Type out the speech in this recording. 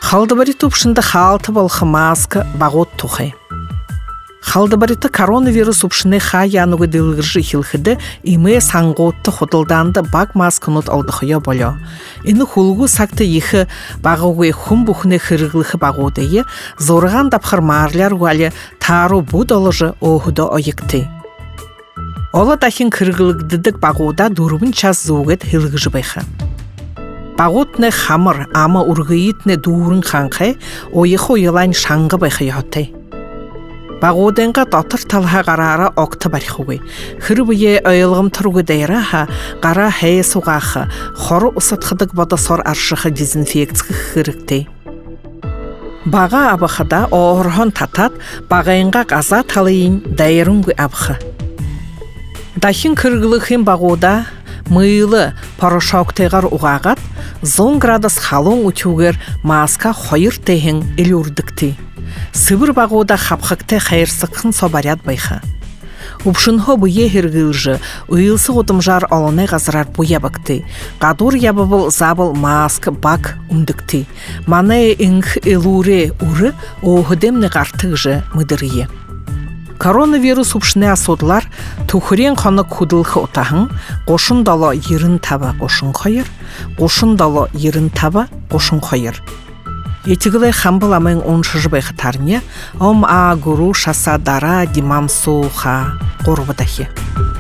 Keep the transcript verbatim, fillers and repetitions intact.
Халдыбарыты упшында хаалты болхы маска бағот тухай. Халдыбарыты коронавирус упшыны ха януғы дылғыржы хилхыды име саңғотты худылданды баг маскынут алдықыя боло. Ины хулгу сакты ехі бағуғы хум бұхны хырғылығы бағодайы зорған дапхыр марлар уалі тару будолыжы оғыды ойыкты. Ола дахин кыргылыгдыдык бағода дурбын час зуғыт хилғыжы байхы. Бағотны хамыр ама ургыйтны дурын ханқай ойықы ойылайн шаңғы байхы яхытай. Бағоденға татыр талға қарара оқты барихуғай. Хырбые ойылғым тұрғы дайраға қара хәйе суғақы, хоры ұсатқыдық бада сор аршығы дезинфекції хырықтай. Баға абықыда оғырғын татат бағайынға қаза талайын дайырыңғы абықы. Дахин кыргылықын бағода мыйлы порошоктайғар уғағат, зон градус халон үтюгер маска хойыр тейін үлірдікті. Сыбыр бағода хапқықтай қайырсықын собарят байха. Упшынхо бұе хергілжі, ұйылсы ғотымжар олыны ғазырар бұя бақты. Қадур ябыбыл забыл маск бак үндікті. Маны инг илуре уры оғыдемні ғартығжы мұдырые. Коронавирус упшыны асудлар тухырен қаны кудылхы отахын, қошын дало ерін таба қошын қойыр, қошын дало ерін таба қошын қойыр. Етігілі қамбыламын оншыжы байқытарыне, ом а гуру шаса дара димам суха қорбыдахи.